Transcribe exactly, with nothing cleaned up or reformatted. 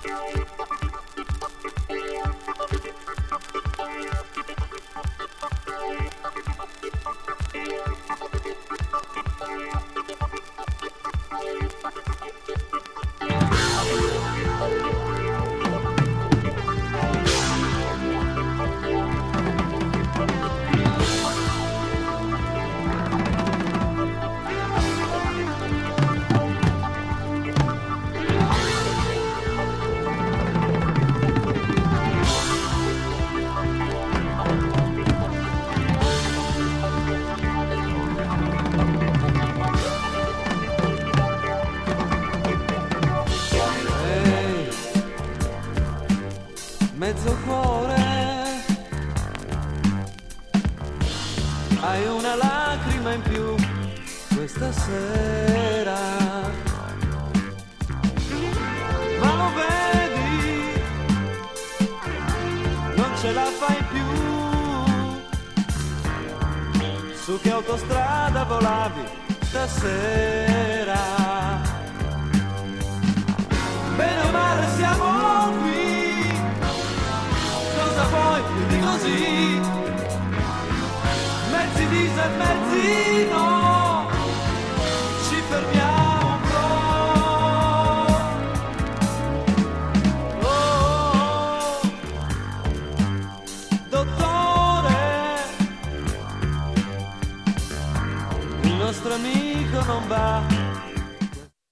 Mezzo cuore, hai una lacrima in più questa sera, ma lo vedi, non ce la fai più, su che autostrada volavi stasera, bene o male siamo